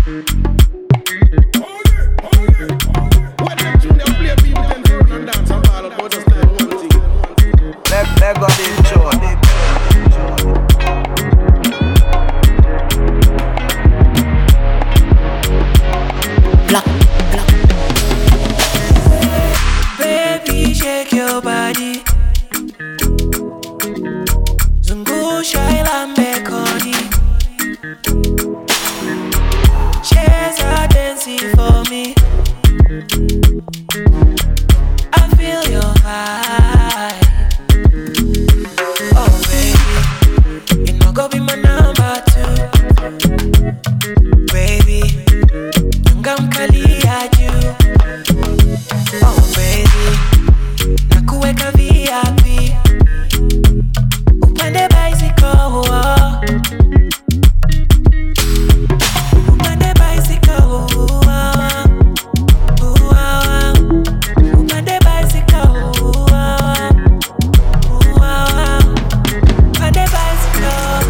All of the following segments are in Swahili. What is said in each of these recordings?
Baby, shake your body. Zungusha ilambe koni. Cheza dancing for me. I feel your vibe. Oh baby, you know go be my number 2. Baby, ngamkalia juu. Oh baby, nakuweka VIP. Upande bicycle, upande bicycle, upande bicycle, upande bicycle,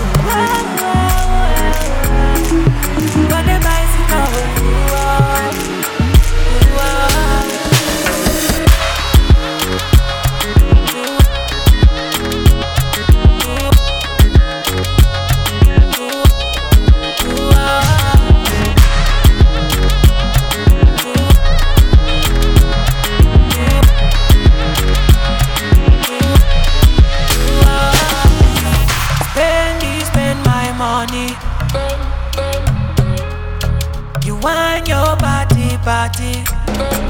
upande bicycle. Spend my money. You want your party.